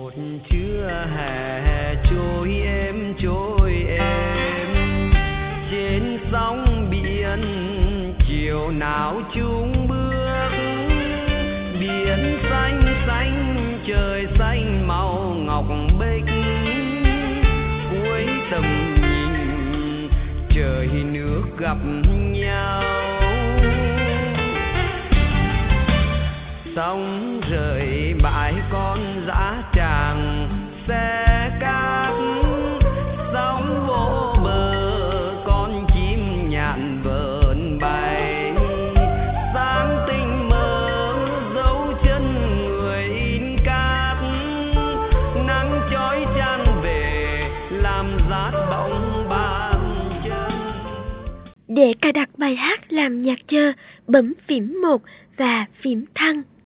một trưa hè trôi êm trên sóng biển, chiều nào chung bước biển xanh xanh, trời xanh màu ngọc bích, cuối tầm nhìn trời nước gặp nhau. Sóng rời bãi con dã tràng xe cát, sóng vỗ bờ con chim nhạn vờn bay, sáng tinh mơ dấu chân người in cát, nắng chói chan về làm rát bóng bàn chân. Để cài đặt bài hát làm nhạc chờ, bấm phím 1 và phím thăng.